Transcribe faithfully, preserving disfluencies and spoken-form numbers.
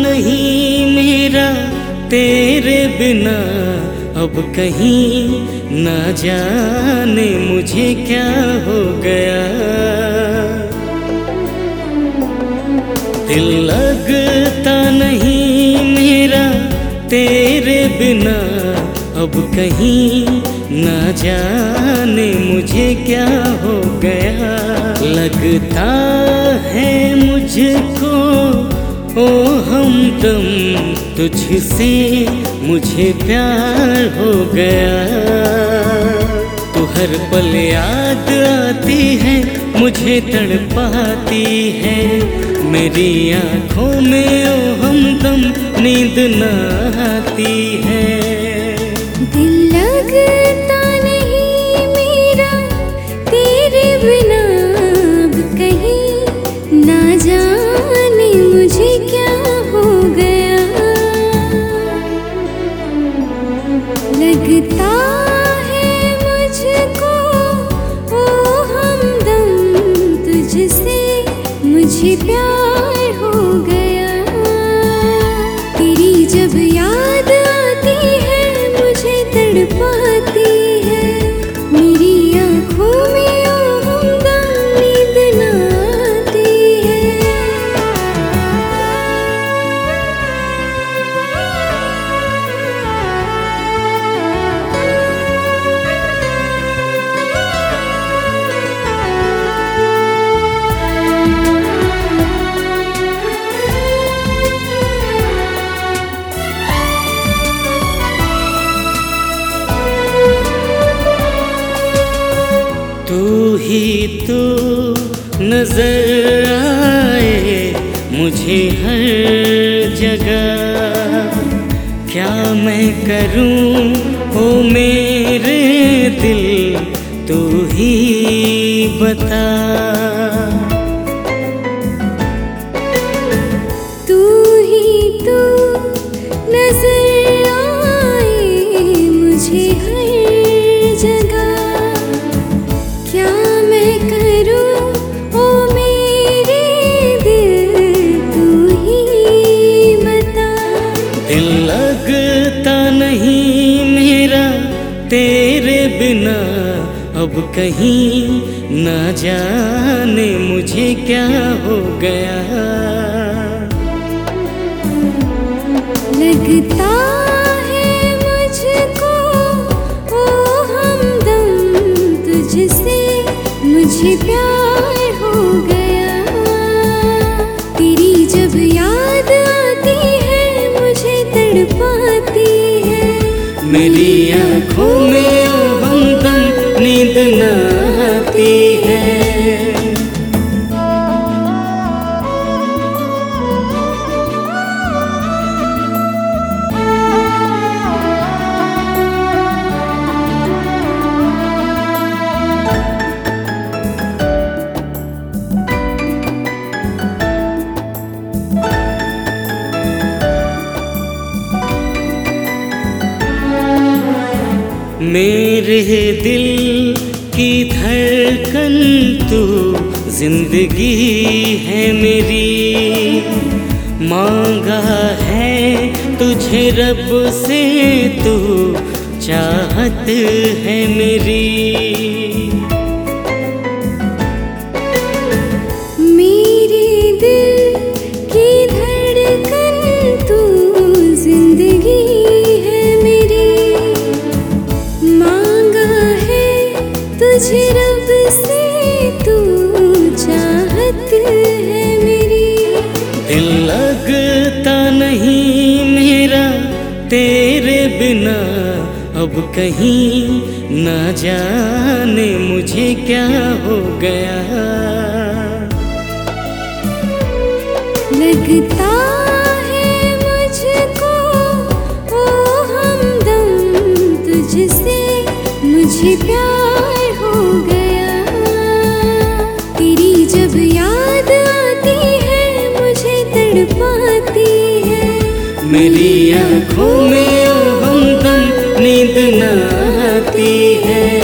नहीं मेरा तेरे बिना अब कहीं, ना जाने मुझे क्या हो गया। दिल लगता नहीं मेरा तेरे बिना अब कहीं, ना जाने मुझे क्या हो गया। लगता है मुझको ओ हमदम तुझसे मुझे प्यार हो गया। तू हर पल याद आती है, मुझे तड़पाती है। मेरी आँखों में ओ हमदम नींद न आती है। दिल लगता नहीं मेरा तेरे बिना अब कहीं, ना जाने मुझे क्या हो गया। लगता है मुझको ओ हमदम तुझसे मुझे प्यार हो गया। तेरी जब याद आती है मुझे तड़पाती है। मेरी आँखों में ओ हमदम नींद न आती है। तू ही तो नजर आए मुझे हर जगह। क्या मैं करूं ओ मेरे दिल, तू ही बता। तू ही तो नजर आए मुझे हर जगह। क्या मैं करूं ओ मेरे दिल, तू ही बता। दिल लगता नहीं मेरा तेरे बिना अब कहीं, ना जाने मुझे क्या हो गया। लगता है मुझको ओ हमदम तुझसे मुझे प्यार हो गया। तेरी जब याद आती है मुझे तड़पाती है। मेरी आँखों में ओ हमदम नींद न आती है। मेरे दिल की धड़कन तू जिंदगी है मेरी। मांगा है तुझे रब से तू चाहत है मेरी। मेरे दिल की धड़कन तू जिंदगी है मेरी। मांगा है तुझे रब से तू चाहत है मेरी। दिल लगता नहीं मेरा तेरे बिना अब कहीं, ना जाने मुझे क्या हो गया। लगता है मुझको ओ हमदम तुझसे मुझे प्यार हो गया। तेरी जब याद आती है मुझे तड़पाती है। मेरी आँखों में ओ हमदम नींद न आती है।